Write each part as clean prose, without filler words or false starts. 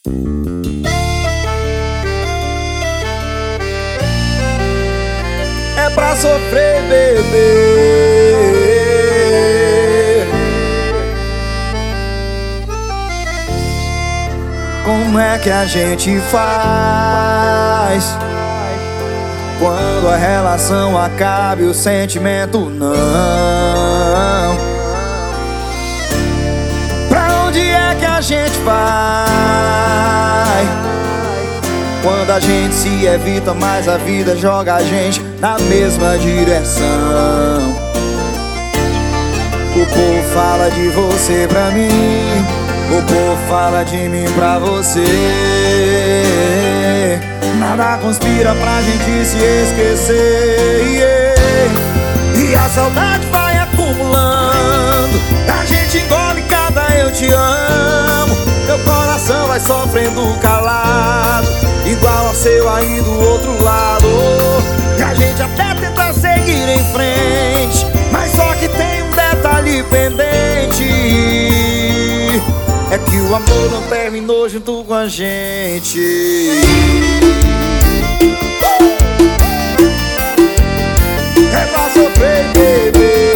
É pra sofrer, bebê. Como é que a gente faz quando a relação acaba e o sentimento não? Pra onde é que a gente vai quando a gente se evita, mas a vida joga a gente na mesma direção? O povo fala de você pra mim, o povo fala de mim pra você. Nada conspira pra gente se esquecer, E a saudade vai acumulando, a gente engole cada eu te amo. Meu coração vai sofrendo calado, igual ao seu aí do outro lado. E a gente até tenta seguir em frente, mas só que tem um detalhe pendente: é que o amor não terminou junto com a gente. É pra sofrer, bebê.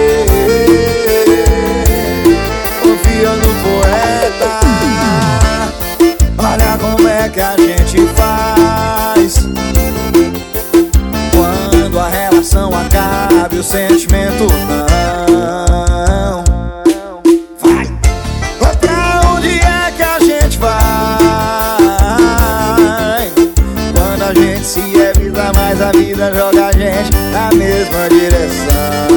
Confia no poeta. Olha como é que a gente faz quando a relação acaba e o sentimento não. Se evita, mas a vida joga a gente na mesma direção.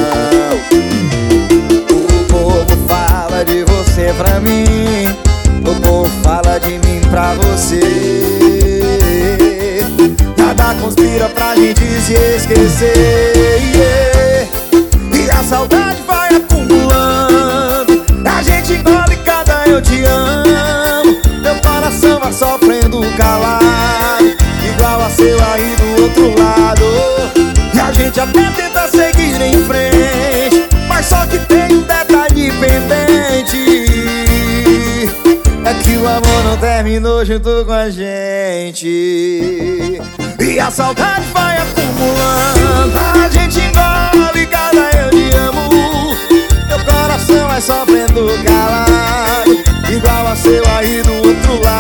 O povo fala de você pra mim, o povo fala de mim pra você. Nada conspira pra gente se esquecer, E a saudade vai acumulando, a gente engole cada eu te amo. Meu coração vai sofrendo calado, igual a seu aí do outro lado. E a gente até tenta seguir em frente, mas só que tem um detalhe pendente: é que o amor não terminou junto com a gente. E a saudade vai acumulando, a gente engole cada eu te amo. Meu coração vai sofrendo calado, igual a seu aí do outro lado.